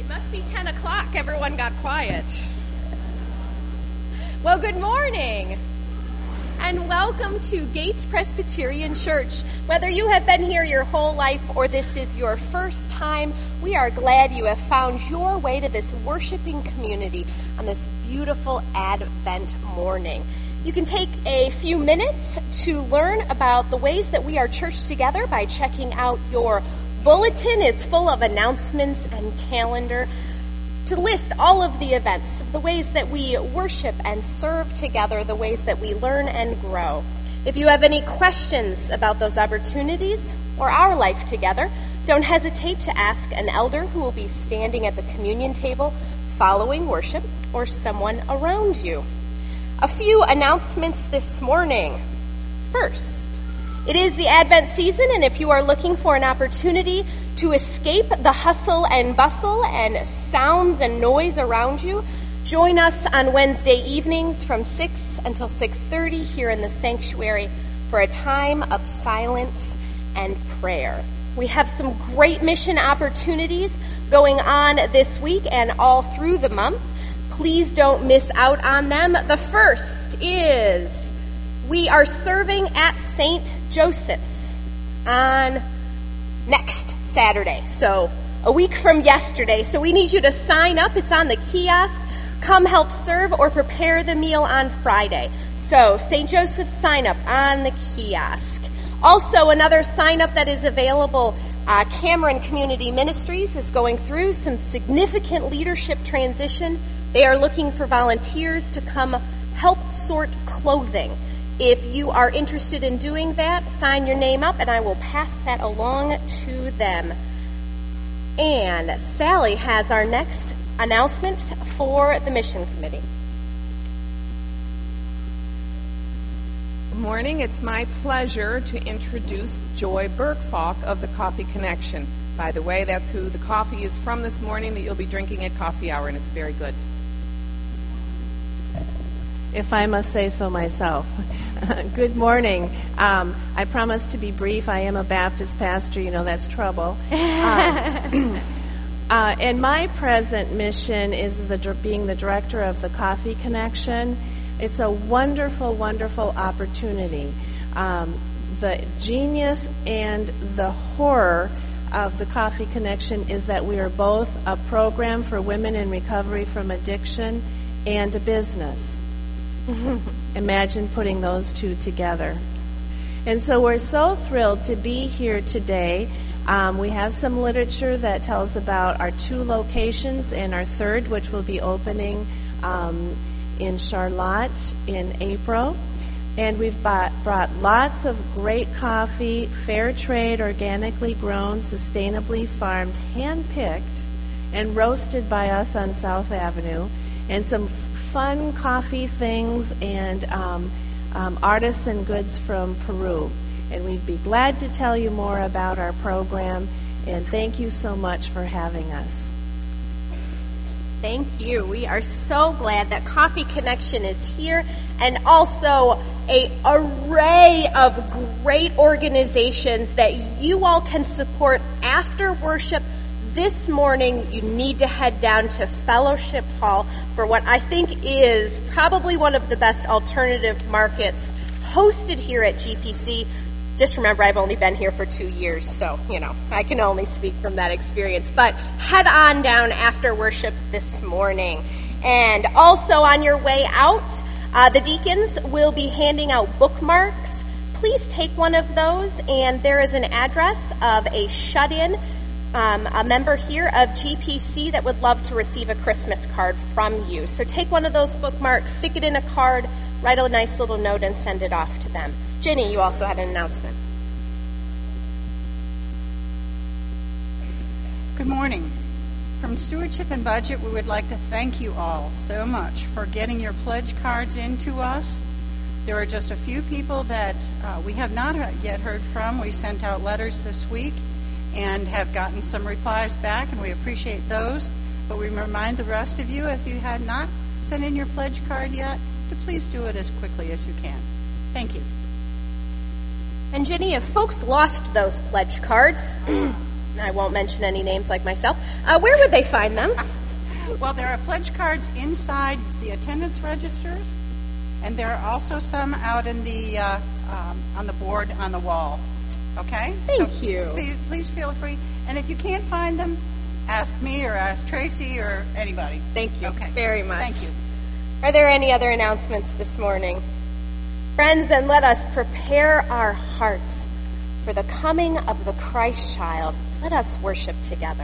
Must be 10 o'clock. Everyone got quiet. Well, good morning, and welcome to Gates Presbyterian Church. Whether you have been here your whole life or this is your first time, we are glad you have found your way to this worshiping community on this beautiful Advent morning. You can take a few minutes to learn about the ways that we are church together by checking out your bulletin. Is full of announcements and calendar to list all of the events, the ways that we worship and serve together, the ways that we learn and grow. If you have any questions about those opportunities or our life together, don't hesitate to ask an elder who will be standing at the communion table following worship, or someone around you. A few announcements this morning. First, it is the Advent season, and if you are looking for an opportunity to escape the hustle and bustle and sounds and noise around you, join us on Wednesday evenings from 6 until 6:30 here in the sanctuary for a time of silence and prayer. We have some great mission opportunities going on this week and all through the month. Please don't miss out on them. The first is we are serving at St. Joseph's on next Saturday, so a week from yesterday. So we need you to sign up. It's on the kiosk. Come help serve or prepare the meal on Friday. So St. Joseph's sign up on the kiosk. Also, another sign up that is available, Cameron Community Ministries is going through some significant leadership transition. They are looking for volunteers to come help sort clothing. If you are interested in doing that, sign your name up and I will pass that along to them. And Sally has our next announcement for the Mission Committee. Good morning. It's my pleasure to introduce Joy Bergfalk of the Coffee Connection. By the way, that's who the coffee is from this morning that you'll be drinking at coffee hour, and it's very good. If I must say so myself. Good morning. I promise to be brief. I am a Baptist pastor. You know, that's trouble. And my present mission is being the director of the Coffee Connection. It's a wonderful, wonderful opportunity. The genius and the horror of the Coffee Connection is that we are both a program for women in recovery from addiction and a business. Imagine putting those two together. And so we're so thrilled to be here today. We have some literature that tells about our two locations and our third, which will be opening in Charlotte in April. And we've brought lots of great coffee, fair trade, organically grown, sustainably farmed, hand-picked, and roasted by us on South Avenue, and some fun coffee things and artisan goods from Peru. And we'd be glad to tell you more about our program, and thank you so much for having us. Thank you. We are so glad that Coffee Connection is here, and also an array of great organizations that you all can support after worship. This morning, you need to head down to Fellowship Hall for what I think is probably one of the best alternative markets hosted here at GPC. Just remember, I've only been here for 2 years, so, I can only speak from that experience. But head on down after worship this morning. And also on your way out, the deacons will be handing out bookmarks. Please take one of those, and there is an address of a shut-in, a member here of GPC that would love to receive a Christmas card from you. So take one of those bookmarks, stick it in a card, write a nice little note, and send it off to them. Jenny, you also had an announcement. Good morning. From Stewardship and Budget, we would like to thank you all so much for getting your pledge cards into us. There are just a few people that we have not yet heard from. We sent out letters this week and have gotten some replies back, and we appreciate those. But we remind the rest of you, if you had not sent in your pledge card yet, to please do it as quickly as you can. Thank you. And Jenny, if folks lost those pledge cards, I won't mention any names like myself. Where would they find them? Well, there are pledge cards inside the attendance registers, and there are also some out in the on the board on the wall. Okay? Thank you. Please feel free. And if you can't find them, ask me or ask Tracy or anybody. Thank you Okay. very much. Thank you. Are there any other announcements this morning? Friends, then let us prepare our hearts for the coming of the Christ child. Let us worship together.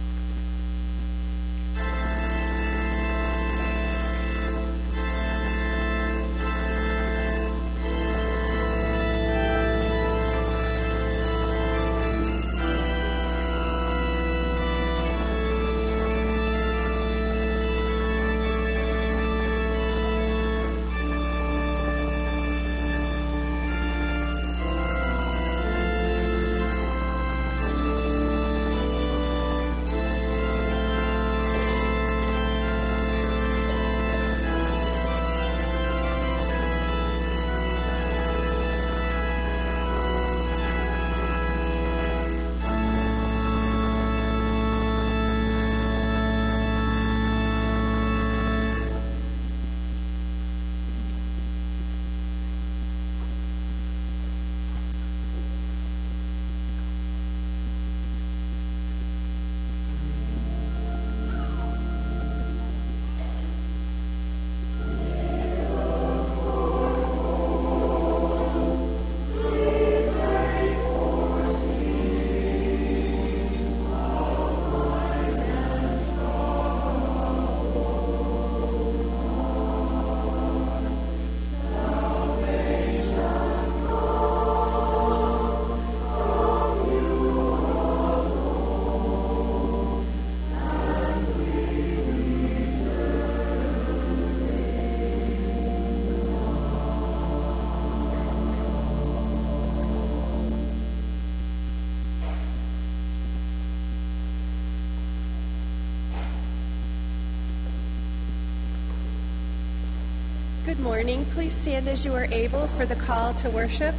Good morning. Please stand as you are able for the call to worship.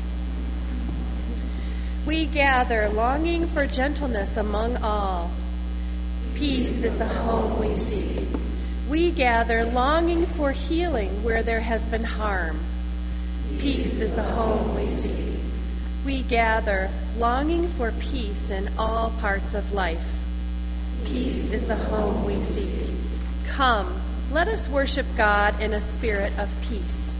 We gather longing for gentleness among all. Peace is the home we seek. We gather longing for healing where there has been harm. Peace is the home we seek. We gather longing for peace in all parts of life. Peace is the home we seek. Come, let us worship God in a spirit of peace.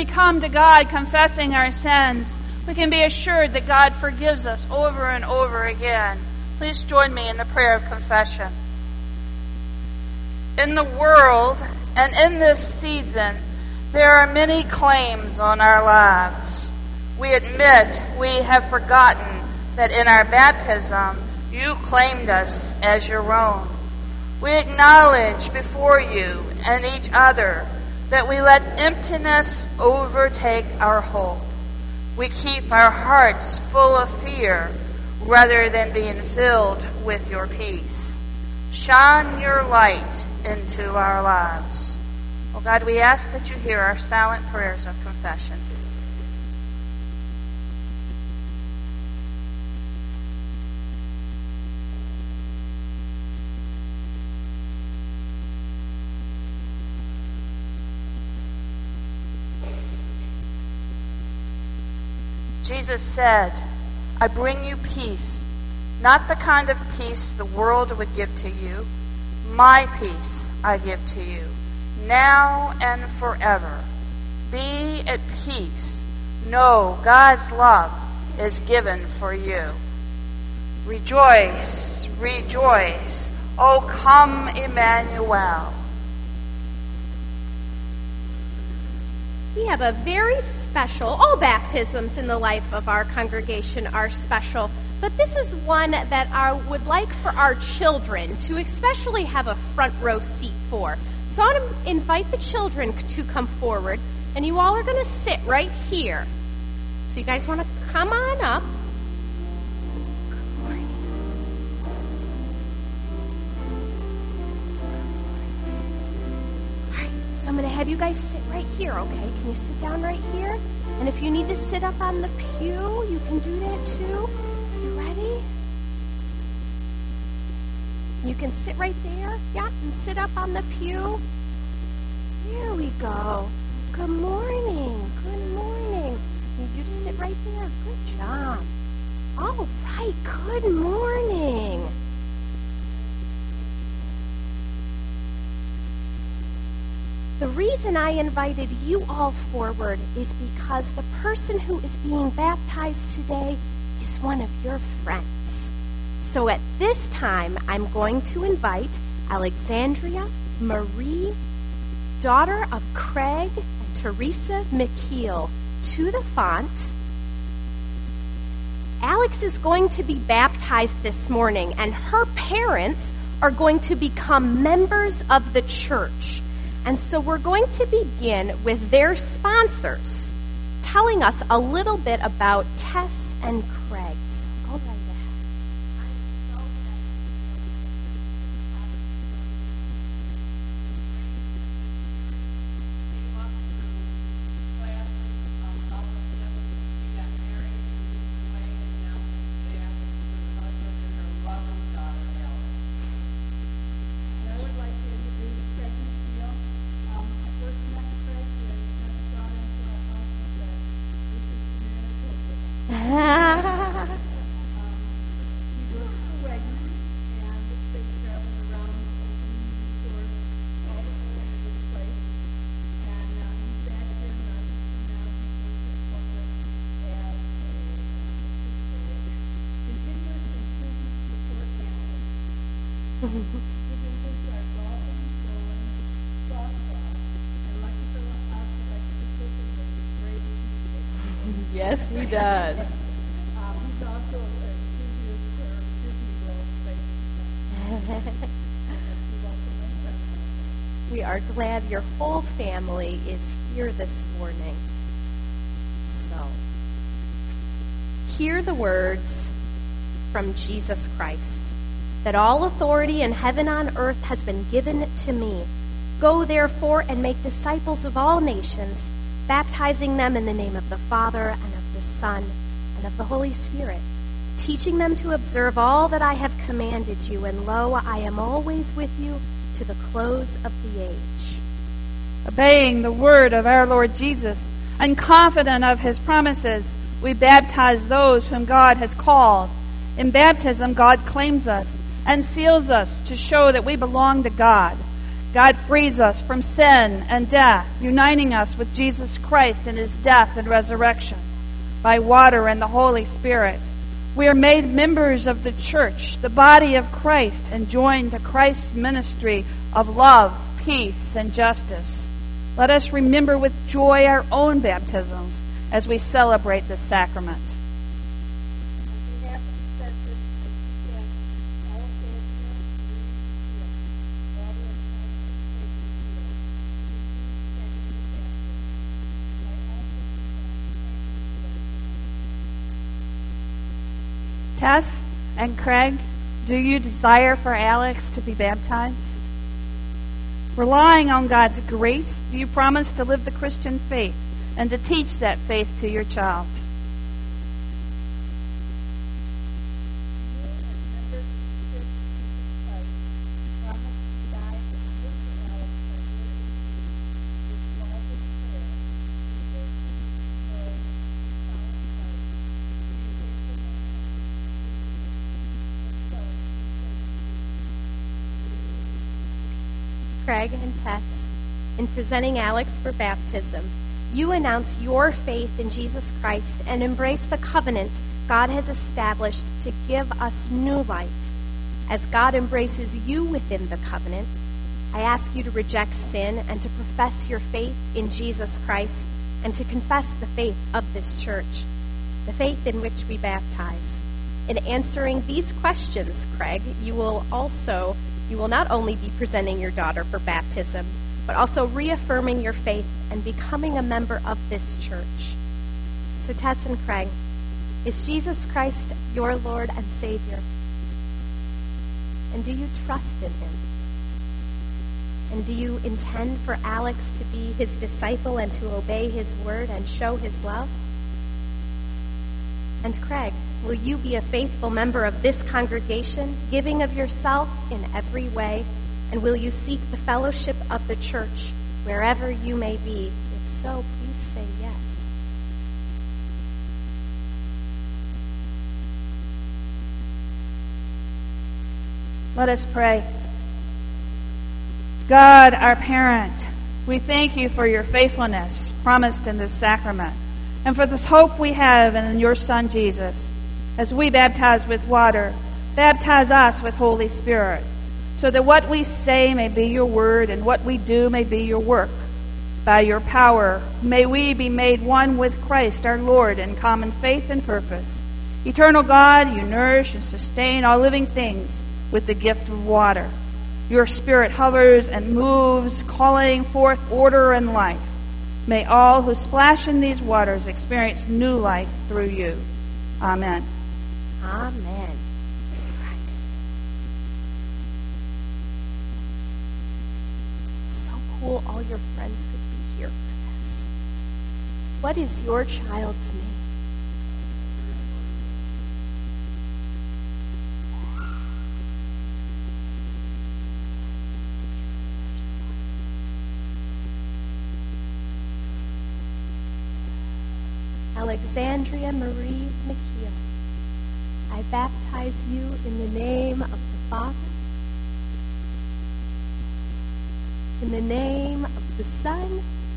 we come to God confessing our sins, we can be assured that God forgives us over and over again. Please join me in the prayer of confession. In the world and in this season, there are many claims on our lives. We admit we have forgotten that in our baptism, you claimed us as your own. We acknowledge before you and each other that we let emptiness overtake our hope. We keep our hearts full of fear rather than being filled with your peace. Shine your light into our lives. Oh God, we ask that you hear our silent prayers of confession. Jesus said, I bring you peace, not the kind of peace the world would give to you. My peace I give to you, now and forever. Be at peace. Know God's love is given for you. Rejoice, rejoice. O come, Emmanuel. We have a very special, all baptisms in the life of our congregation are special, but this is one that I would like for our children to especially have a front row seat for. So I want to invite the children to come forward, and you all are going to sit right here. So you guys want to come on up. Good morning. All right, so I'm going to have you guys sit right here, okay? Can you sit down right here? And if you need to sit up on the pew, you can do that too. You ready? You can sit right there. Yeah, and sit up on the pew. There we go. Good morning. Good morning. Need you to sit right there. Good job. All right. Good morning. The reason I invited you all forward is because the person who is being baptized today is one of your friends. So at this time, I'm going to invite Alexandria Marie, daughter of Craig and Teresa McKeel, to the font. Alex is going to be baptized this morning, and her parents are going to become members of the church. And so we're going to begin with their sponsors telling us a little bit about Tess and Craig. So go right ahead. Yes, he does. He's also an enthusiast for Disney World space. We are glad your whole family is here this morning. So, hear the words from Jesus Christ, that all authority in heaven and on earth has been given to me. Go therefore and make disciples of all nations, baptizing them in the name of the Father and of the Son and of the Holy Spirit, teaching them to observe all that I have commanded you, and lo, I am always with you to the close of the age. Obeying the word of our Lord Jesus and confident of his promises, we baptize those whom God has called. In baptism, God claims us and seals us to show that we belong to God. God frees us from sin and death, uniting us with Jesus Christ in his death and resurrection by water and the Holy Spirit. We are made members of the church, the body of Christ, and joined to Christ's ministry of love, peace, and justice. Let us remember with joy our own baptisms as we celebrate this sacrament. Tess and Craig, do you desire for Alex to be baptized? Relying on God's grace, do you promise to live the Christian faith and to teach that faith to your child? Craig and Tess, in presenting Alex for baptism, you announce your faith in Jesus Christ and embrace the covenant God has established to give us new life. As God embraces you within the covenant, I ask you to reject sin and to profess your faith in Jesus Christ and to confess the faith of this church, the faith in which we baptize. In answering these questions, Craig, you will not only be presenting your daughter for baptism, but also reaffirming your faith and becoming a member of this church. So, Tess and Craig, is Jesus Christ your Lord and Savior? And do you trust in him? And do you intend for Alex to be his disciple and to obey his word and show his love? And Craig, will you be a faithful member of this congregation, giving of yourself in every way? And will you seek the fellowship of the church wherever you may be? If so, please say yes. Let us pray. God, our parent, we thank you for your faithfulness promised in this sacrament and for this hope we have in your Son, Jesus. As we baptize with water, baptize us with Holy Spirit, so that what we say may be your word and what we do may be your work. By your power, may we be made one with Christ our Lord in common faith and purpose. Eternal God, you nourish and sustain all living things with the gift of water. Your Spirit hovers and moves, calling forth order and life. May all who splash in these waters experience new life through you. Amen. Amen. So cool all your friends could be here for this. What is your child's name? Alexandria Marie McKeel. I baptize you in the name of the Father, in the name of the Son,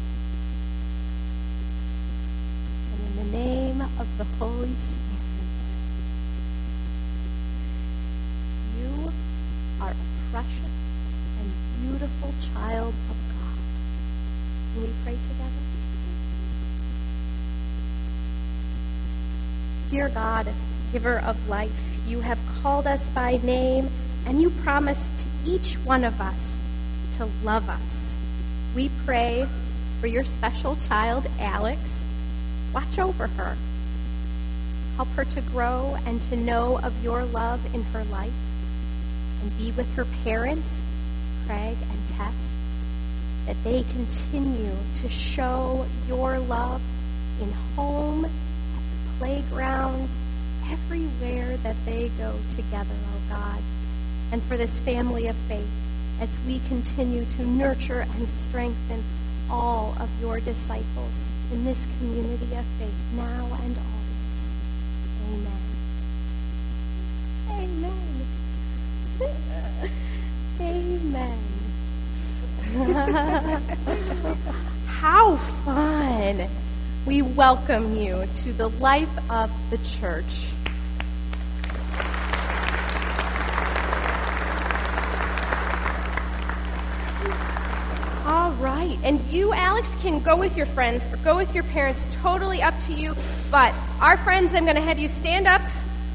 and in the name of the Holy Spirit. You are a precious and beautiful child of God. Can we pray together? Dear God, giver of life, you have called us by name, and you promised to each one of us to love us. We pray for your special child, Alex. Watch over her. Help her to grow and to know of your love in her life, and be with her parents, Craig and Tess, that they continue to show your love in home, playground, everywhere that they go together, oh God. And for this family of faith, as we continue to nurture and strengthen all of your disciples in this community of faith, now and always. Amen. Amen. Amen. How fun. We welcome you to the life of the church. All right. And you, Alex, can go with your friends or go with your parents. Totally up to you. But our friends, I'm going to have you stand up,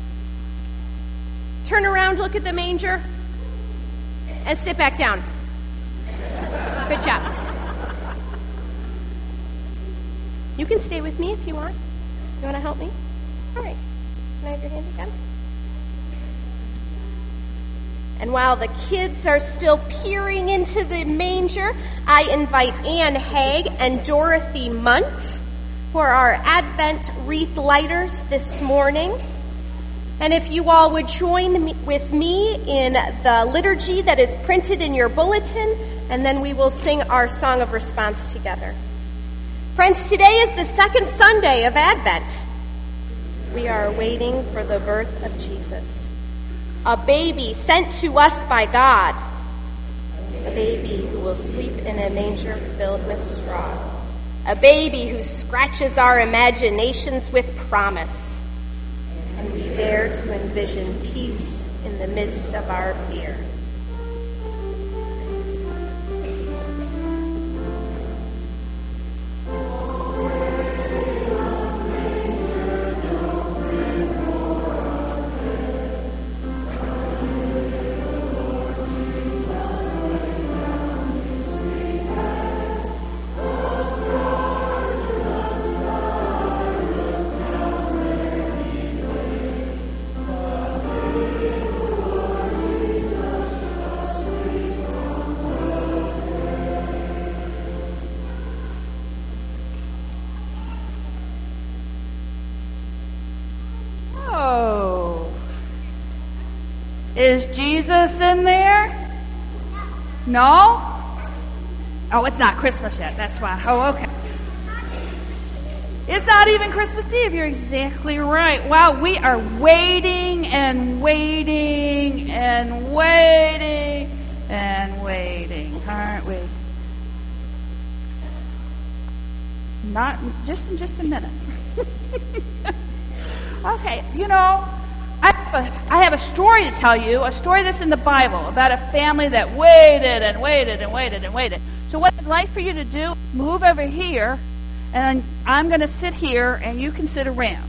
turn around, look at the manger, and sit back down. Good job. You can stay with me if you want. You want to help me? All right. Can I have your hand again? And while the kids are still peering into the manger, I invite Ann Haig and Dorothy Munt for our Advent wreath lighters this morning. And if you all would join with me in the liturgy that is printed in your bulletin, and then we will sing our song of response together. Friends, today is the second Sunday of Advent. We are waiting for the birth of Jesus, a baby sent to us by God, a baby who will sleep in a manger filled with straw, a baby who scratches our imaginations with promise, and we dare to envision peace in the midst of our fear. Is Jesus in there? No? Oh, it's not Christmas yet. That's why. Oh, okay. It's not even Christmas Eve. You're exactly right. Wow, we are waiting and waiting and waiting and waiting, aren't we? Not just in just a minute. Okay, you know, I have a story to tell you, a story that's in the Bible about a family that waited and waited and waited and waited. So what I'd like for you to do, move over here, and I'm going to sit here, and you can sit around.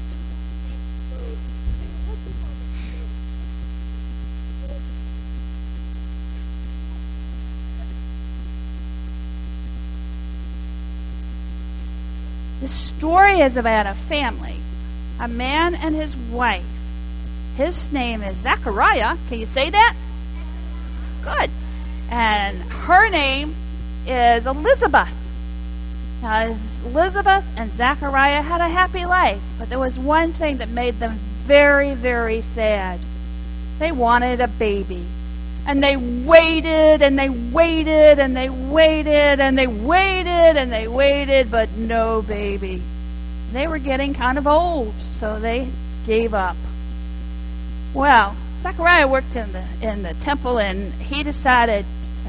The story is about a family, a man and his wife. His name is Zechariah. Can you say that? Good. And her name is Elizabeth. Now, Elizabeth and Zechariah had a happy life, but there was one thing that made them very, very sad. They wanted a baby. And they waited, and they waited, and they waited, and they waited, and they waited, but no baby. They were getting kind of old, so they gave up. Well, Zechariah worked in the temple, and he decided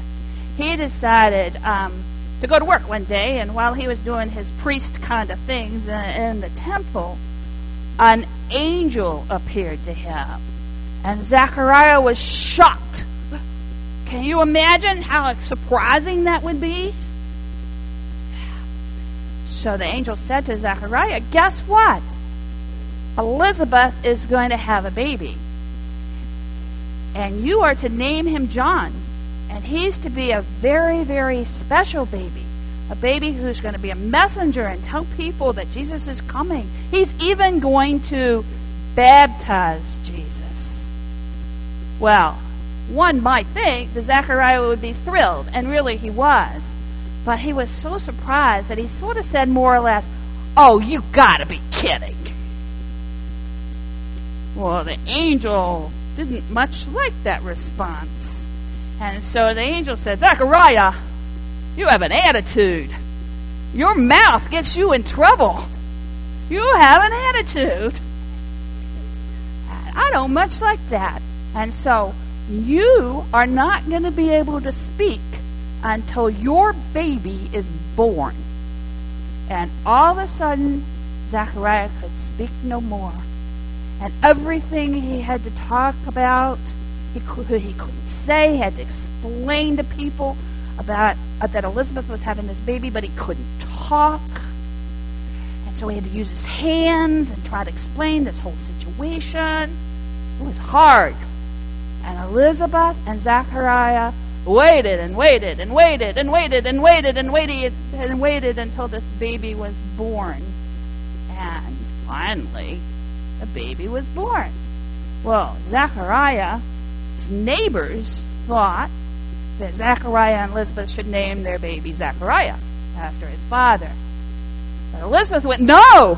to go to work one day. And while he was doing his priest kind of things in the temple, an angel appeared to him, and Zechariah was shocked. Can you imagine how surprising that would be? So the angel said to Zechariah, "Guess what? Elizabeth is going to have a baby. And you are to name him John. And he's to be a very, very special baby. A baby who's going to be a messenger and tell people that Jesus is coming. He's even going to baptize Jesus." Well, one might think that Zechariah would be thrilled, and really he was. But he was so surprised that he sort of said more or less, "Oh, you gotta be kidding." Well, the angel didn't much like that response. And so the angel said, "Zechariah, you have an attitude. Your mouth gets you in trouble. You have an attitude. I don't much like that. And so you are not going to be able to speak until your baby is born. And all of a sudden, Zechariah could speak no more. And everything he had to talk about, he couldn't say. He had to explain to people about that Elizabeth was having this baby, but he couldn't talk. And so he had to use his hands and try to explain this whole situation. It was hard. And Elizabeth and Zechariah waited and waited and waited and waited and waited and waited and waited until this baby was born. And finally, the baby was born. Well, Zechariah's neighbors thought that Zechariah and Elizabeth should name their baby Zechariah after his father. But Elizabeth went, no!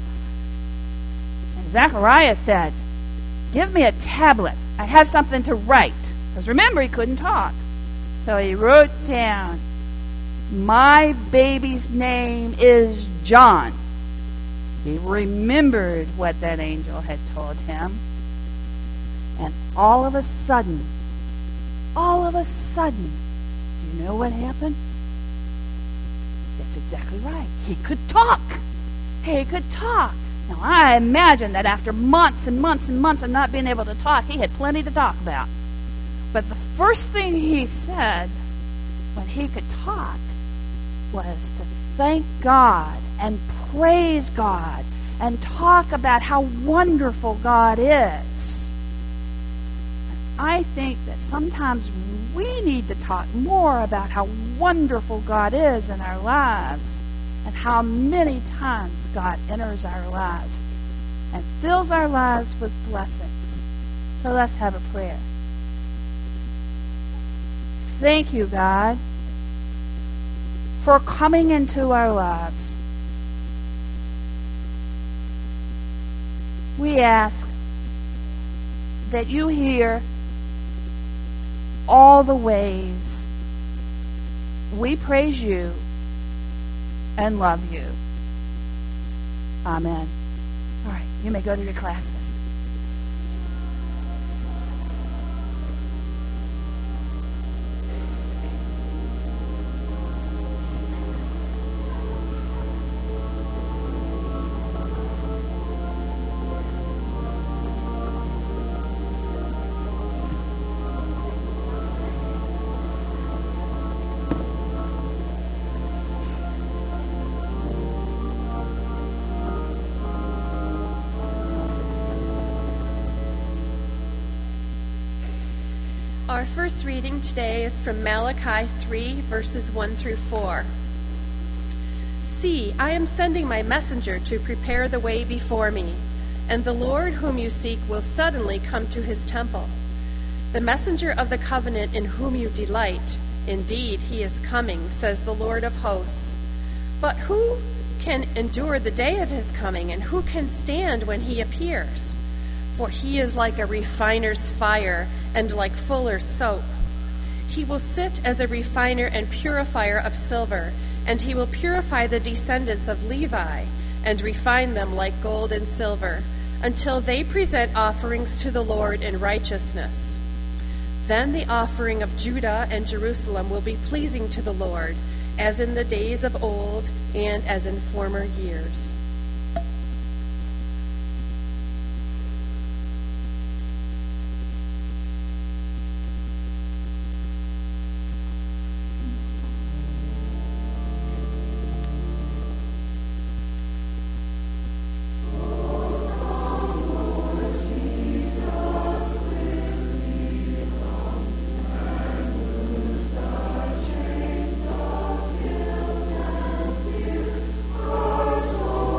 And Zechariah said, give me a tablet. I have something to write. Because remember, he couldn't talk. So he wrote down, my baby's name is John. He remembered what that angel had told him. And all of a sudden, do you know what happened? That's exactly right. He could talk. Now, I imagine that after months and months and months of not being able to talk, he had plenty to talk about. But the first thing he said when he could talk was to thank God and praise God and talk about how wonderful God is. And I think that sometimes we need to talk more about how wonderful God is in our lives and how many times God enters our lives and fills our lives with blessings. So let's have a prayer. Thank you, God, for coming into our lives. We ask that you hear all the ways we praise you and love you. Amen. All right, you may go to your classes. Our first reading today is from Malachi 3, verses 1 through 4. See, I am sending my messenger to prepare the way before me, and the Lord whom you seek will suddenly come to his temple. The messenger of the covenant in whom you delight, indeed he is coming, says the Lord of hosts. But who can endure the day of his coming, and who can stand when he appears? For he is like a refiner's fire and like fuller's soap. He will sit as a refiner and purifier of silver, and he will purify the descendants of Levi and refine them like gold and silver, until they present offerings to the Lord in righteousness. Then the offering of Judah and Jerusalem will be pleasing to the Lord, as in the days of old and as in former years. Oh,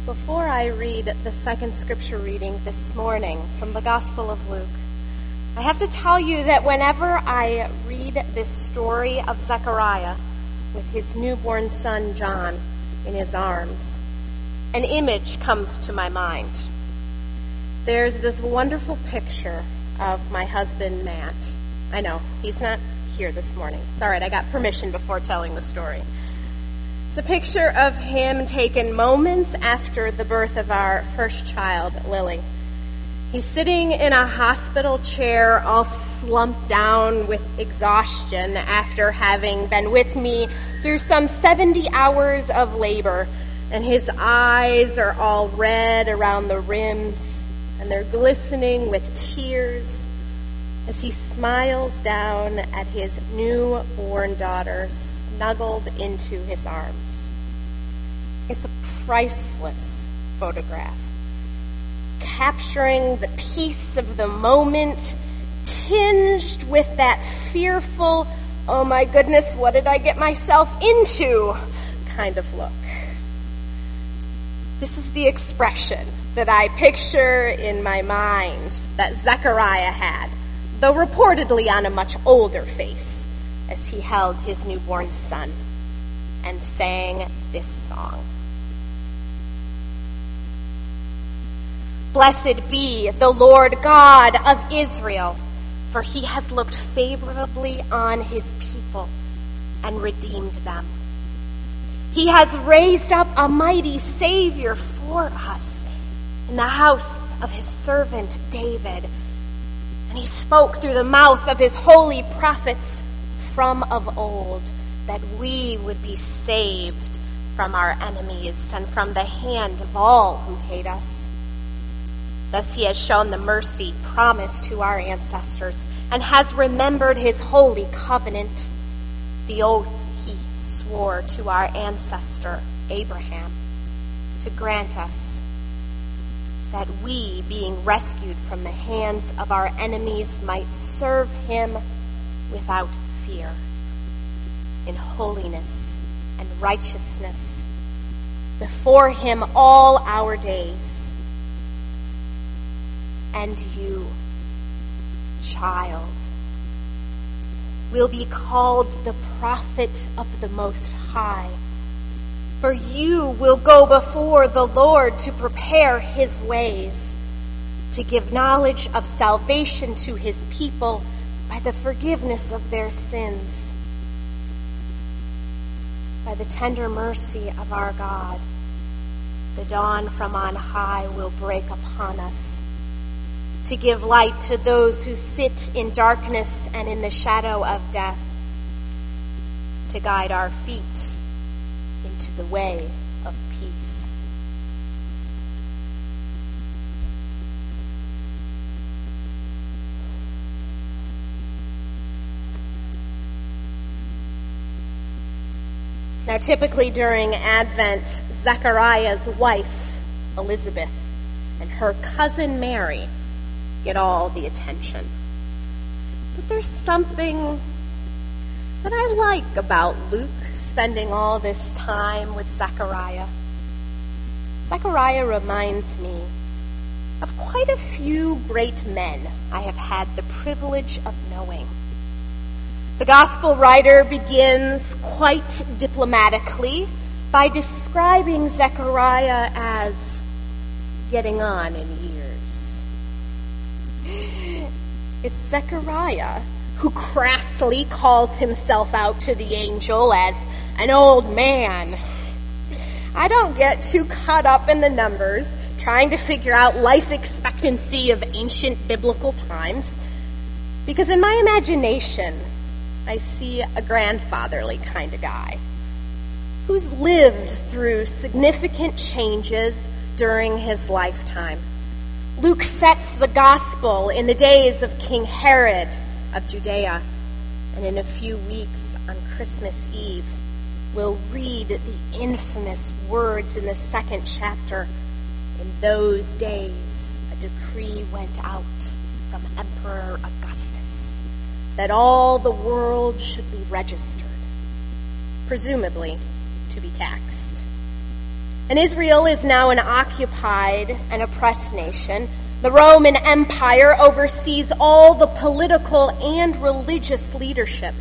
Before I read the second scripture reading this morning from the Gospel of Luke, I have to tell you that whenever I read this story of Zechariah with his newborn son John in his arms, an image comes to my mind. There's this wonderful picture of my husband, Matt. I know, he's not here this morning. It's all right, I got permission before telling the story. It's a picture of him taken moments after the birth of our first child, Lily. He's sitting in a hospital chair, all slumped down with exhaustion after having been with me through some 70 hours of labor, and his eyes are all red around the rims, and they're glistening with tears as he smiles down at his newborn daughter snuggled into his arms. It's a priceless photograph, capturing the peace of the moment, tinged with that fearful, oh my goodness, what did I get myself into kind of look. This is the expression that I picture in my mind that Zechariah had, though reportedly on a much older face, as he held his newborn son and sang this song. Blessed be the Lord God of Israel, for he has looked favorably on his people and redeemed them. He has raised up a mighty Savior for us in the house of his servant David, and he spoke through the mouth of his holy prophets from of old, that we would be saved from our enemies and from the hand of all who hate us. Thus he has shown the mercy promised to our ancestors and has remembered his holy covenant, the oath he swore to our ancestor Abraham, to grant us that we, being rescued from the hands of our enemies, might serve him without fear, in holiness and righteousness, before him all our days. And you, child, will be called the prophet of the Most High, for you will go before the Lord to prepare his ways, to give knowledge of salvation to his people by the forgiveness of their sins. By the tender mercy of our God, the dawn from on high will break upon us, to give light to those who sit in darkness and in the shadow of death, to guide our feet into the way of peace. Now, typically during Advent, Zechariah's wife, Elizabeth, and her cousin Mary get all the attention. But there's something that I like about Luke spending all this time with Zechariah. Zechariah reminds me of quite a few great men I have had the privilege of knowing. The gospel writer begins quite diplomatically by describing Zechariah as getting on in years. It's Zechariah who crassly calls himself out to the angel as an old man. I don't get too caught up in the numbers trying to figure out life expectancy of ancient biblical times, because in my imagination, I see a grandfatherly kind of guy who's lived through significant changes during his lifetime. Luke sets the gospel in the days of King Herod of Judea, and in a few weeks on Christmas Eve, we'll read the infamous words in the second chapter. In those days, a decree went out from Emperor Augustus that all the world should be registered, presumably to be taxed. And Israel is now an occupied and oppressed nation. The Roman Empire oversees all the political and religious leadership.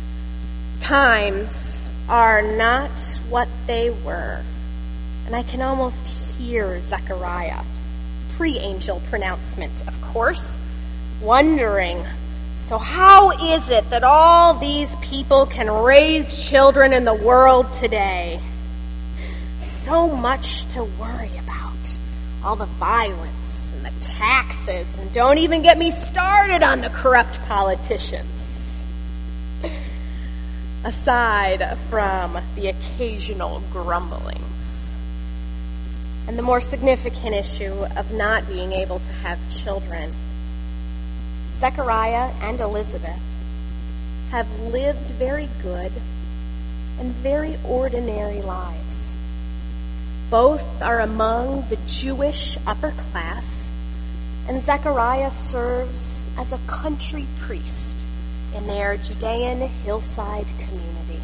Times are not what they were. And I can almost hear Zechariah, pre-angel pronouncement, of course, wondering, so how is it that all these people can raise children in the world today? So much to worry about. All the violence and the taxes, and don't even get me started on the corrupt politicians. Aside from the occasional grumblings. And the more significant issue of not being able to have children. Zechariah and Elizabeth have lived very good and very ordinary lives. Both are among the Jewish upper class, and Zechariah serves as a country priest in their Judean hillside community.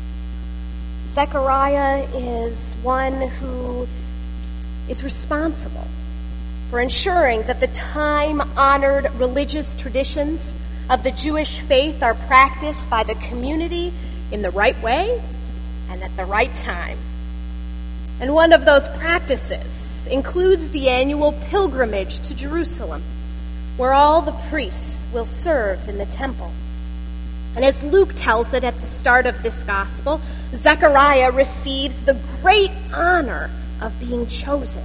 Zechariah is one who is responsible for ensuring that the time-honored religious traditions of the Jewish faith are practiced by the community in the right way and at the right time. And one of those practices includes the annual pilgrimage to Jerusalem, where all the priests will serve in the temple. And as Luke tells it at the start of this gospel, Zechariah receives the great honor of being chosen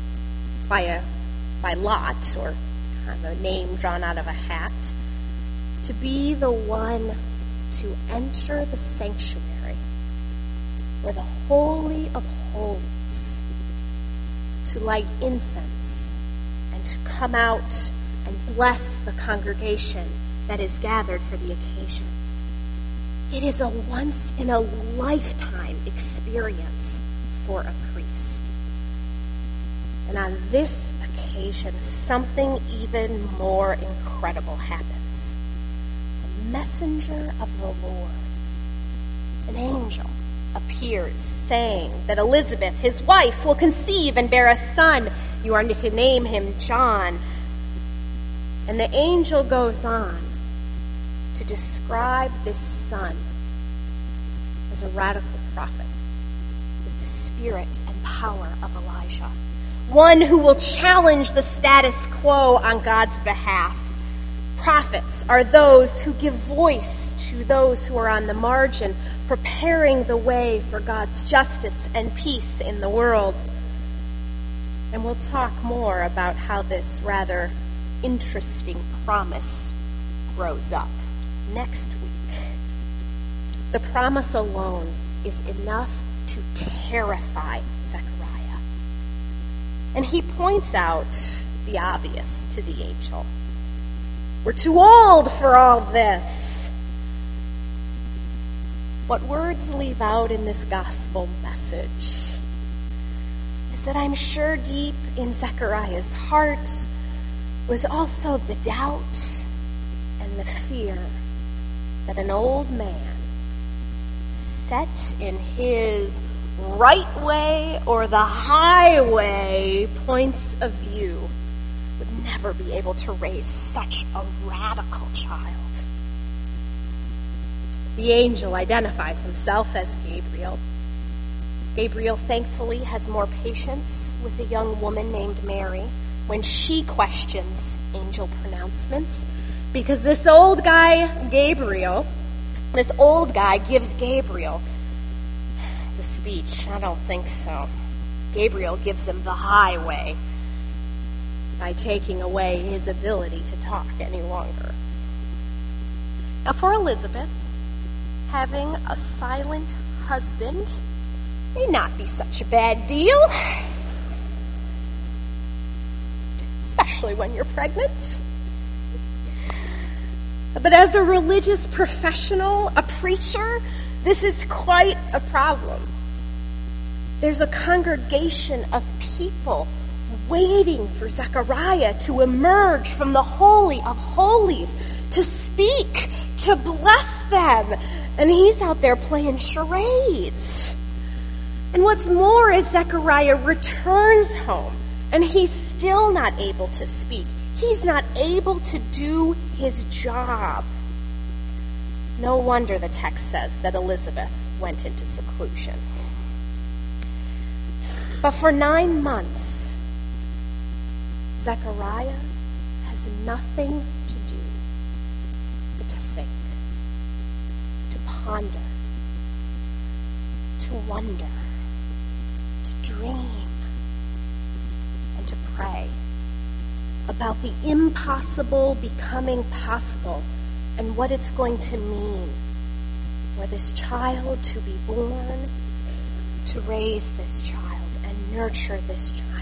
by lot, or kind of a name drawn out of a hat, to be the one to enter the sanctuary, where the Holy of Holies, to light incense and to come out and bless the congregation that is gathered for the occasion. It is a once-in-a-lifetime experience for a priest. And on this occasion, something even more incredible happens. The messenger of the Lord, an angel, appears, saying that Elizabeth, his wife, will conceive and bear a son. You are to name him John. And the angel goes on to describe this son as a radical prophet with the spirit and power of Elijah, one who will challenge the status quo on God's behalf. Prophets are those who give voice to those who are on the margin, preparing the way for God's justice and peace in the world. And we'll talk more about how this rather interesting promise grows up next week. The promise alone is enough to terrify Zechariah. And he points out the obvious to the angel. We're too old for all this. What words leave out in this gospel message is that I'm sure deep in Zechariah's heart was also the doubt and the fear that an old man set in his right way or the highway points of view would never be able to raise such a radical child. The angel identifies himself as Gabriel. Gabriel, thankfully, has more patience with a young woman named Mary when she questions angel pronouncements, because this old guy gives Gabriel the speech. I don't think so. Gabriel gives him the highway by taking away his ability to talk any longer. Now, for Elizabeth, having a silent husband may not be such a bad deal, especially when you're pregnant. But as a religious professional, a preacher, this is quite a problem. There's a congregation of people waiting for Zechariah to emerge from the Holy of Holies, to speak, to bless them. And he's out there playing charades. And what's more, as Zechariah returns home, and he's still not able to speak, he's not able to do his job. No wonder the text says that Elizabeth went into seclusion. But for 9 months, Zechariah has nothing to do but to think, to ponder, to wonder, to dream, and to pray about the impossible becoming possible and what it's going to mean for this child to be born, to raise this child, and nurture this child.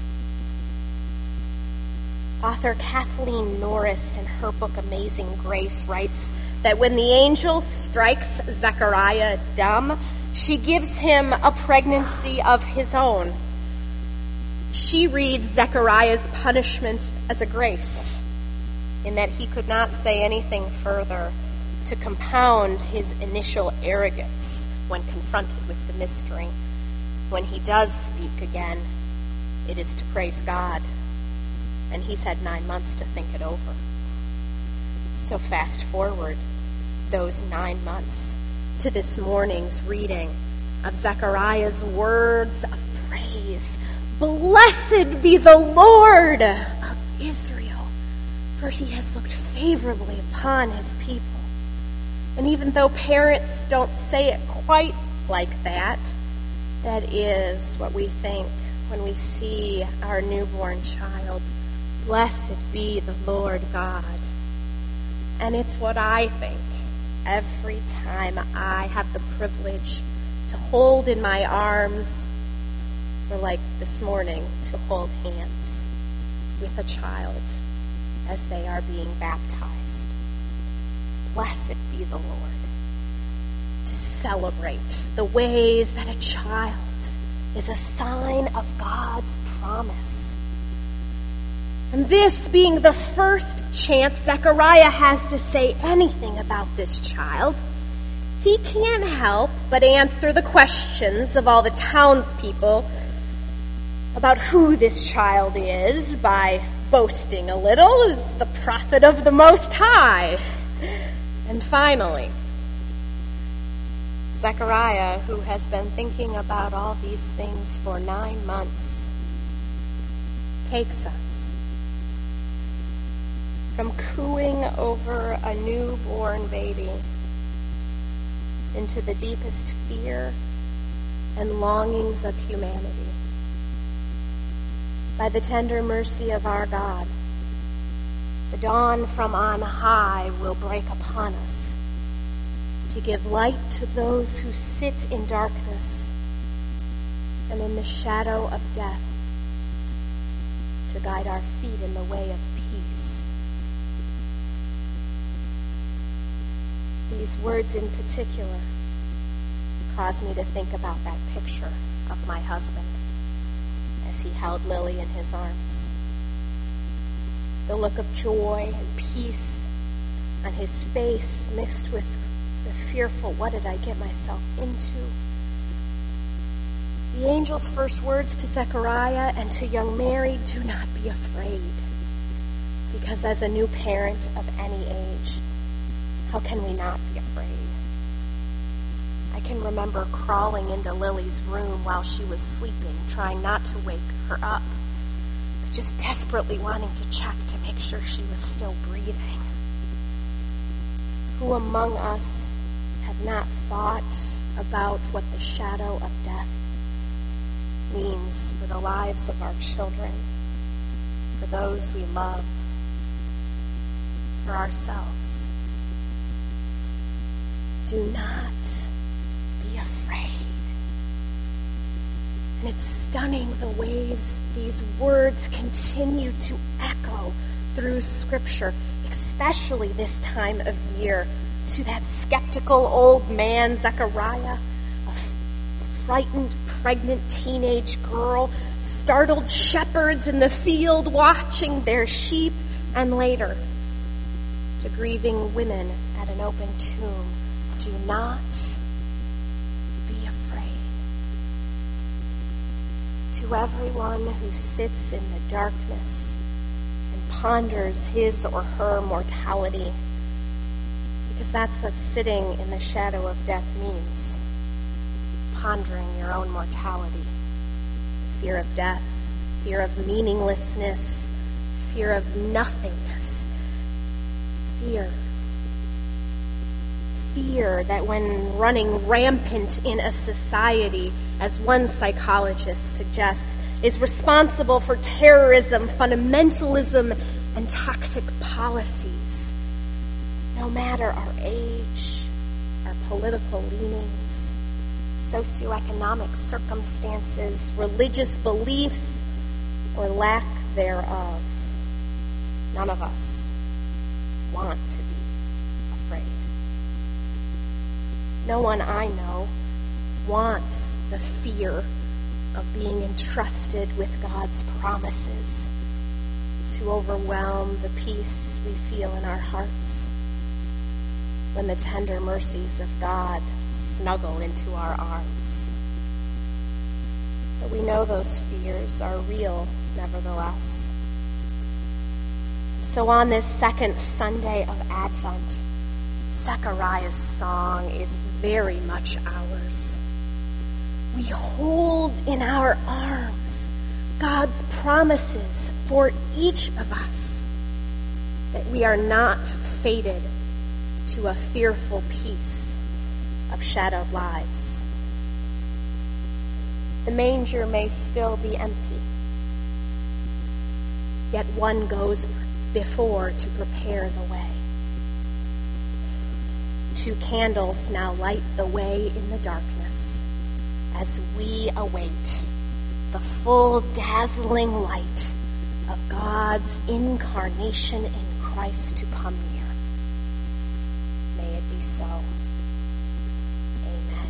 Author Kathleen Norris, in her book Amazing Grace, writes that when the angel strikes Zechariah dumb, she gives him a pregnancy of his own. She reads Zechariah's punishment as a grace, in that he could not say anything further to compound his initial arrogance when confronted with the mystery. When he does speak again, it is to praise God, and he's had 9 months to think it over. So fast forward those 9 months to this morning's reading of Zechariah's words of praise. Blessed be the Lord of Israel, for he has looked favorably upon his people. And even though parents don't say it quite like that, that is what we think when we see our newborn child. Blessed be the Lord God. And it's what I think every time I have the privilege to hold in my arms, or like this morning, to hold hands with a child as they are being baptized. Blessed be the Lord. To celebrate the ways that a child is a sign of God's promise. And this being the first chance Zechariah has to say anything about this child, he can't help but answer the questions of all the townspeople about who this child is by boasting a little as the prophet of the Most High. And finally, Zechariah, who has been thinking about all these things for 9 months, takes us from cooing over a newborn baby into the deepest fear and longings of humanity. By the tender mercy of our God, the dawn from on high will break upon us to give light to those who sit in darkness and in the shadow of death, to guide our feet in the way of peace. These words in particular cause me to think about that picture of my husband as he held Lily in his arms. The look of joy and peace on his face mixed with the fearful, what did I get myself into? The angel's first words to Zechariah and to young Mary, do not be afraid. Because as a new parent of any age, how can we not be afraid? I can remember crawling into Lily's room while she was sleeping, trying not to wake her up, but just desperately wanting to check to make sure she was still breathing. Who among us have not thought about what the shadow of death means for the lives of our children, for those we love, for ourselves? Do not be afraid. And it's stunning the ways these words continue to echo through Scripture, especially this time of year, to that skeptical old man, Zechariah, a frightened, pregnant teenage girl, startled shepherds in the field watching their sheep, and later to grieving women at an open tomb. Do not be afraid. to everyone who sits in the darkness and ponders his or her mortality, because that's what sitting in the shadow of death means, pondering your own mortality. Fear of death, fear of meaninglessness, fear of nothingness, fear that when running rampant in a society, as one psychologist suggests, is responsible for terrorism, fundamentalism, and toxic policies. No matter our age, our political leanings, socioeconomic circumstances, religious beliefs, or lack thereof, none of us want to be afraid. No one I know wants the fear of being entrusted with God's promises to overwhelm the peace we feel in our hearts when the tender mercies of God snuggle into our arms. But we know those fears are real, nevertheless. So on this second Sunday of Advent, Zechariah's song is very much ours. We hold in our arms God's promises for each of us, that we are not fated to a fearful peace of shadowed lives. The manger may still be empty, yet one goes before to prepare the way. 2 candles now light the way in the darkness as we await the full dazzling light of God's incarnation in Christ to come near. May it be so. Amen.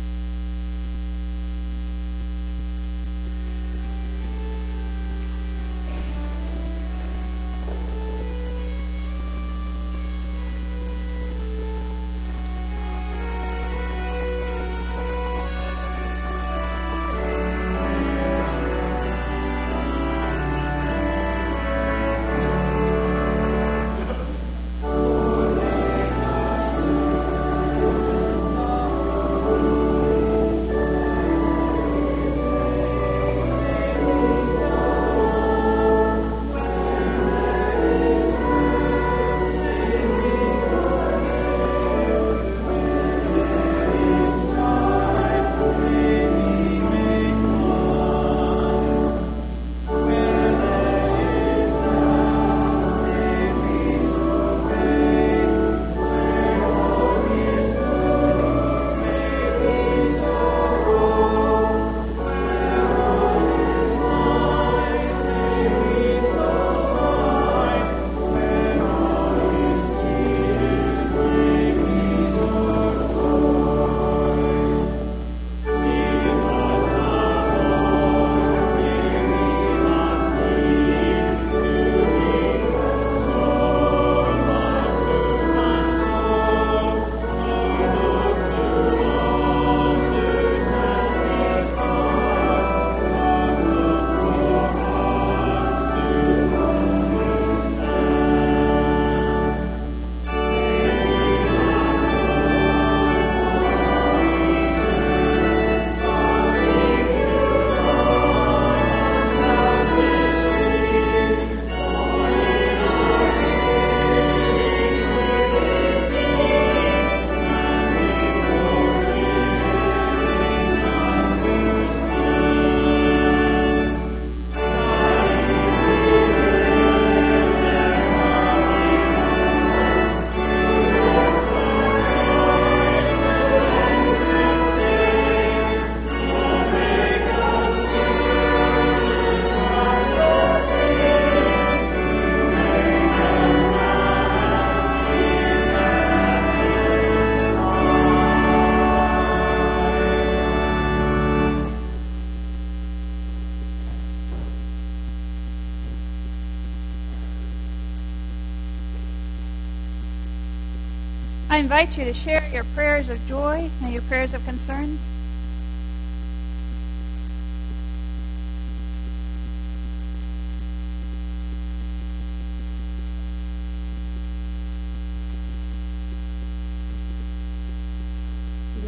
I invite you to share your prayers of joy and your prayers of concerns.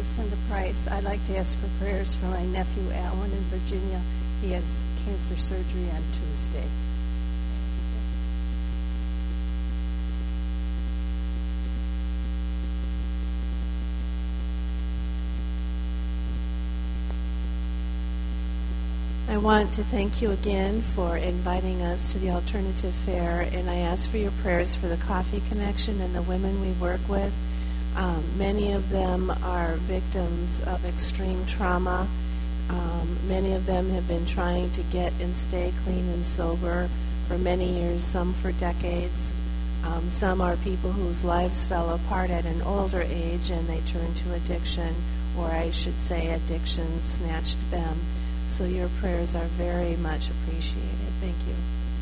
Lucinda Price. I'd like to ask for prayers for my nephew Alan in Virginia. He has cancer surgery on Tuesday. I want to thank you again for inviting us to the Alternative Fair, and I ask for your prayers for the Coffee Connection and the women we work with. Many of them are victims of extreme trauma. Many of them have been trying to get and stay clean and sober for many years, some for decades. Some are people whose lives fell apart at an older age and they turned to addiction, or I should say addiction snatched them. So your prayers are very much appreciated. Thank you.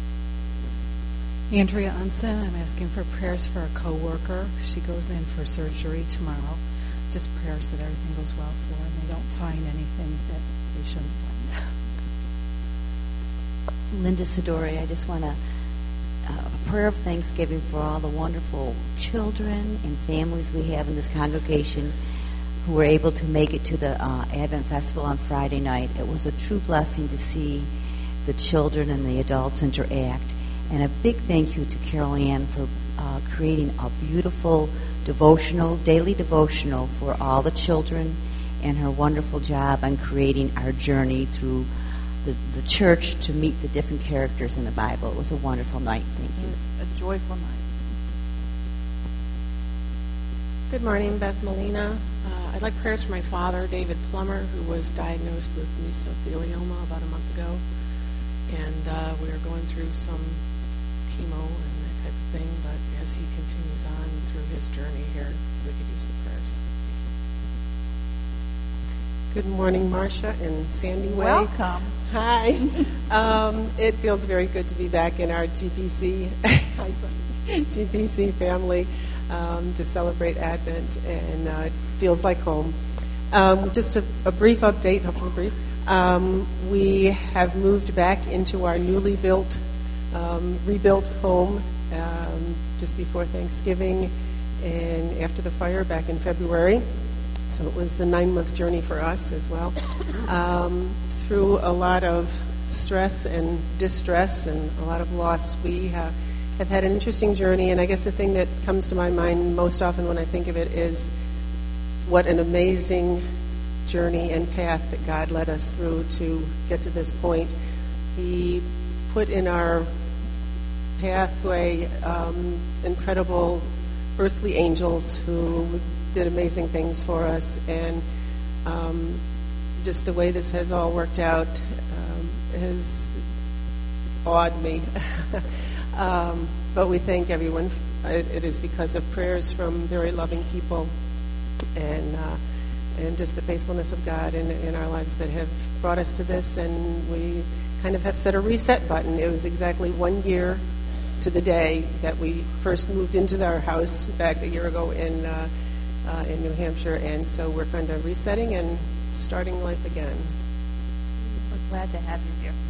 Andrea Unson, I'm asking for prayers for a coworker. She goes in for surgery tomorrow. Just prayers that everything goes well for her and they don't find anything that they shouldn't find. Linda Sidori, I just want a prayer of thanksgiving for all the wonderful children and families we have in this congregation who were able to make it to the Advent Festival on Friday night. It was a true blessing to see the children and the adults interact. And a big thank you to Carol Ann for creating a beautiful daily devotional for all the children, and her wonderful job on creating our journey through the church to meet the different characters in the Bible. It was a wonderful night. Thank you. It was a joyful night. Good morning, Beth Molina. I'd like prayers for my father, David Plummer, who was diagnosed with mesothelioma about a month ago. And we are going through some chemo and that type of thing, but as he continues on through his journey here, we could use the prayers. Good morning, Marcia and Sandy Way. Welcome. Hi. It feels very good to be back in our GPC family to celebrate Advent, and it feels like home. Just a brief update, hopefully brief. We have moved back into our newly rebuilt home just before Thanksgiving and after the fire back in February. So it was a 9-month journey for us as well. Through a lot of stress and distress and a lot of loss, we have had an interesting journey. And I guess the thing that comes to my mind most often when I think of it is what an amazing journey and path that God led us through to get to this point. He put in our pathway incredible earthly angels who did amazing things for us, and just the way this has all worked out has awed me. But we thank everyone. It is because of prayers from very loving people and just the faithfulness of God in our lives that have brought us to this, and we kind of have set a reset button. It was exactly 1 year to the day that we first moved into our house back a year ago in New Hampshire, and so we're kind of resetting and starting life again. We're glad to have you here.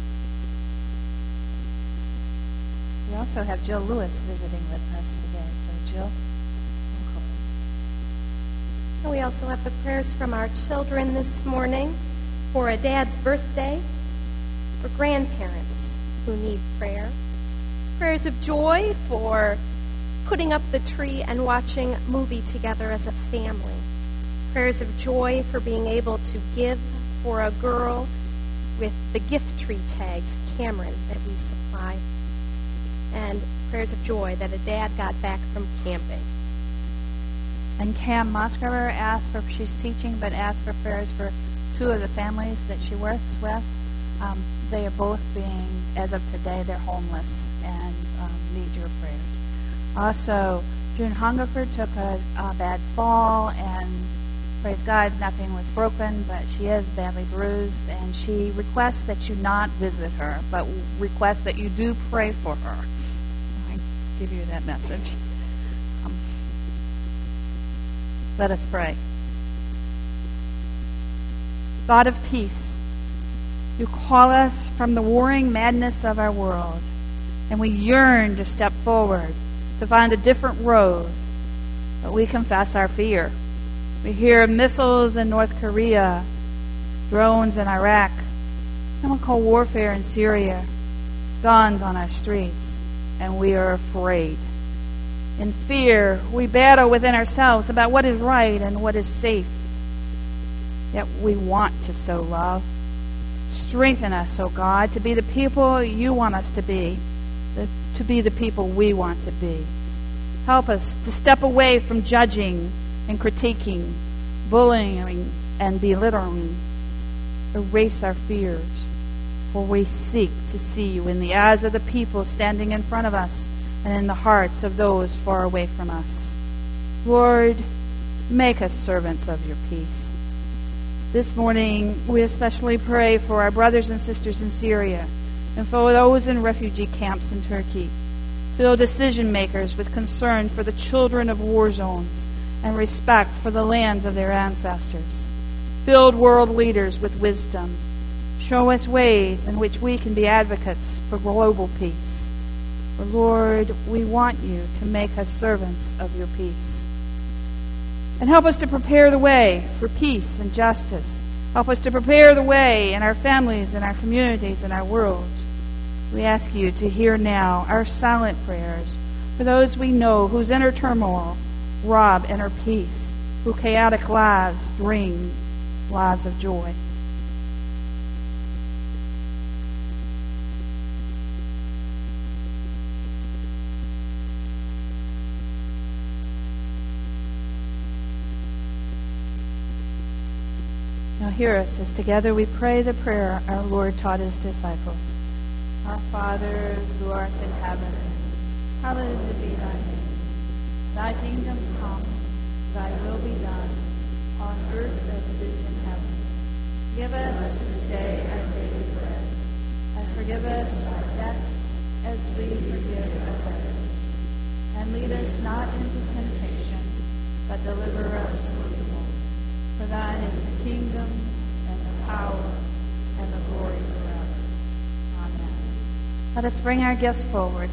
We also have Jill Lewis visiting with us today. So, Jill, welcome. And we also have the prayers from our children this morning for a dad's birthday, for grandparents who need prayer, prayers of joy for putting up the tree and watching a movie together as a family, prayers of joy for being able to give for a girl with the gift tree tags, Cameron, that we supply, and prayers of joy that a dad got back from camping. And Cam Musgraver asked for, she's teaching, but asked for prayers for 2 of the families that she works with. They are both being, as of today, they're homeless and need your prayers. Also, June Hungerford took a bad fall, and praise God, nothing was broken, but she is badly bruised, and she requests that you not visit her, but requests that you do pray for her. I give you that message. Let us pray. God of peace, you call us from the warring madness of our world, and we yearn to step forward, to find a different road, but we confess our fear. We hear of missiles in North Korea, drones in Iraq, chemical warfare in Syria, guns on our streets, and we are afraid. In fear, we battle within ourselves about what is right and what is safe. Yet we want to sow love. Strengthen us, O God, to be the people you want us to be the people we want to be. Help us to step away from judging and critiquing, bullying and belittling. Erase our fears, for we seek to see you in the eyes of the people standing in front of us and in the hearts of those far away from us. Lord, make us servants of your peace. This morning, we especially pray for our brothers and sisters in Syria and for those in refugee camps in Turkey. Fill decision makers with concern for the children of war zones and respect for the lands of their ancestors. Fill world leaders with wisdom. Show us ways in which we can be advocates for global peace. For Lord, we want you to make us servants of your peace. And help us to prepare the way for peace and justice. Help us to prepare the way in our families, in our communities, in our world. We ask you to hear now our silent prayers for those we know whose inner turmoil rob inner peace, whose chaotic lives bring lives of joy. Now hear us as together we pray the prayer our Lord taught his disciples. Our Father, who art in heaven, hallowed be thy name. Thy kingdom come, thy will be done, on earth as it is in heaven. Give us this day our daily bread, and forgive us our debts as we forgive our debtors. And lead us not into temptation, but deliver us from evil. For thine is the kingdom, and the power, and the glory forever. Amen. Let us bring our gifts forward.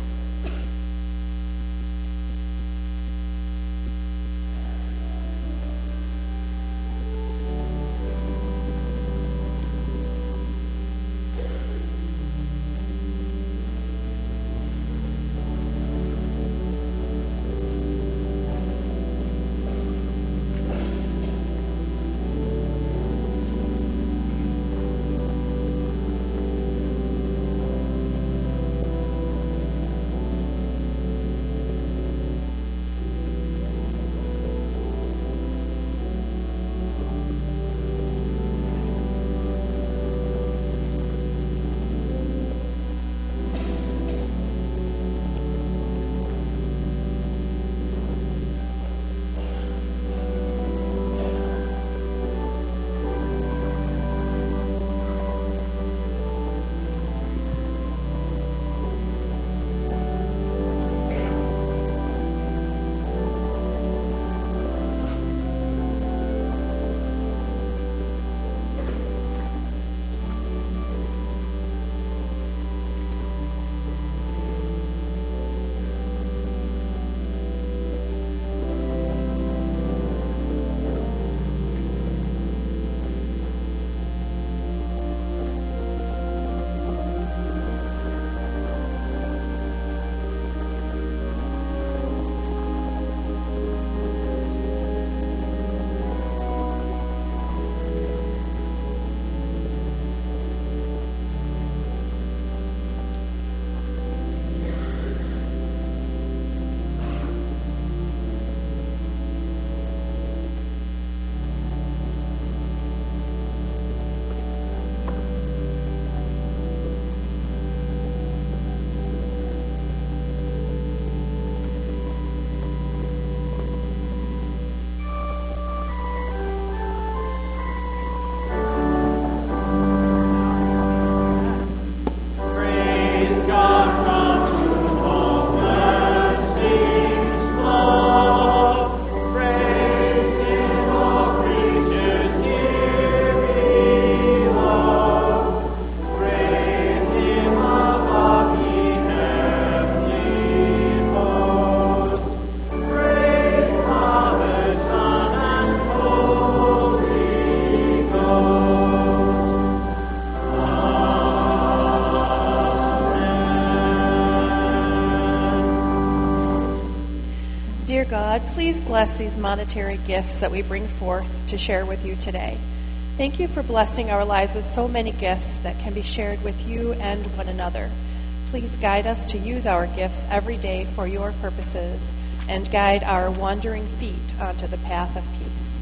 Dear God, please bless these monetary gifts that we bring forth to share with you today. Thank you for blessing our lives with so many gifts that can be shared with you and one another. Please guide us to use our gifts every day for your purposes and guide our wandering feet onto the path of peace.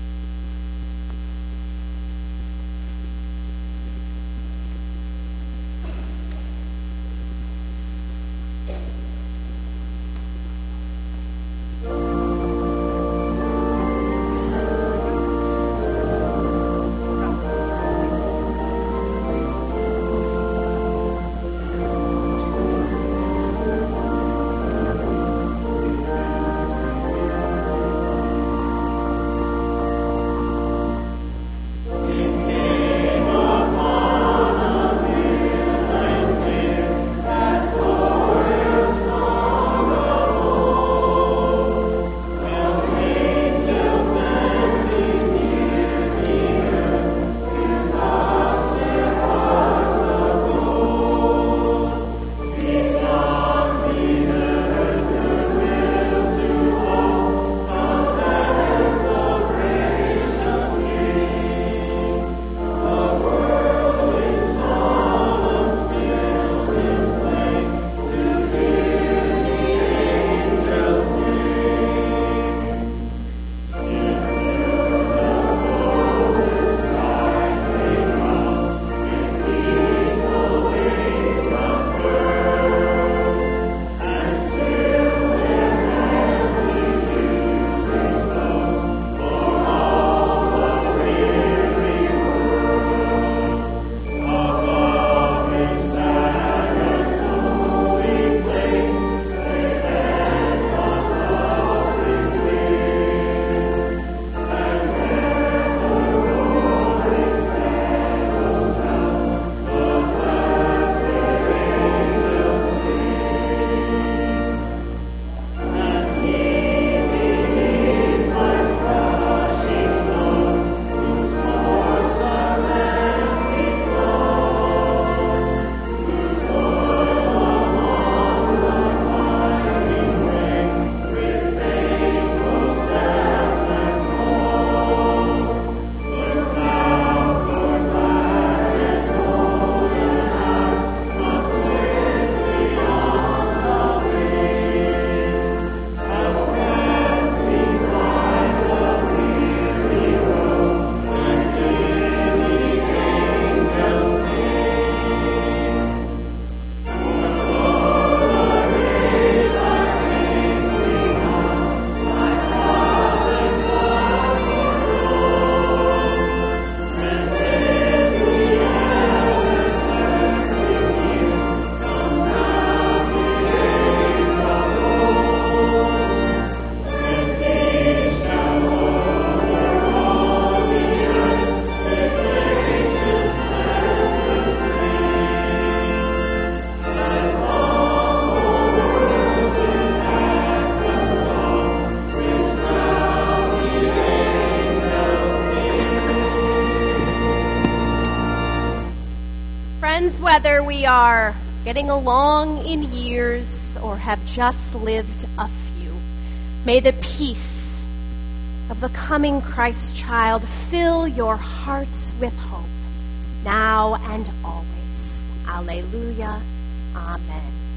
Whether we are getting along in years or have just lived a few, may the peace of the coming Christ child fill your hearts with hope, now and always. Alleluia. Amen.